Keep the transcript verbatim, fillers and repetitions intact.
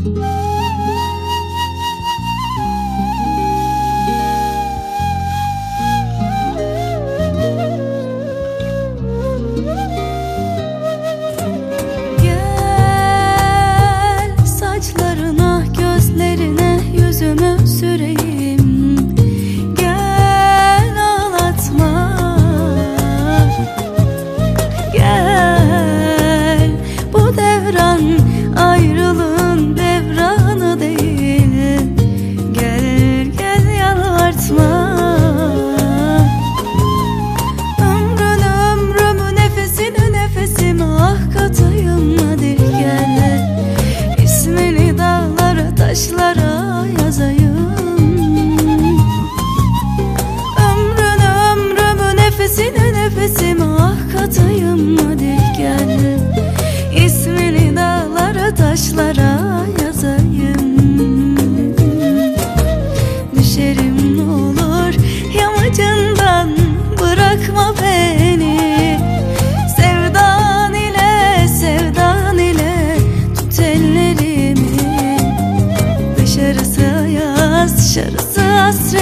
Ayrılığın devranı değil, gel gel yalvartma. Ömrünü ömrümü, nefesini nefesime, ah katayım hadi gel. İsmini dağlara taşlara yazayım. Ömrünü ömrümü, nefesini nefesime, ah katayım hadi gel. İsmini dağlara taşlara yazayım. Düşerim ne olur yamacından, bırakma beni. Sevdan ile sevdan ile tut ellerimi. Dışarısı yaz, dışarısı hasret.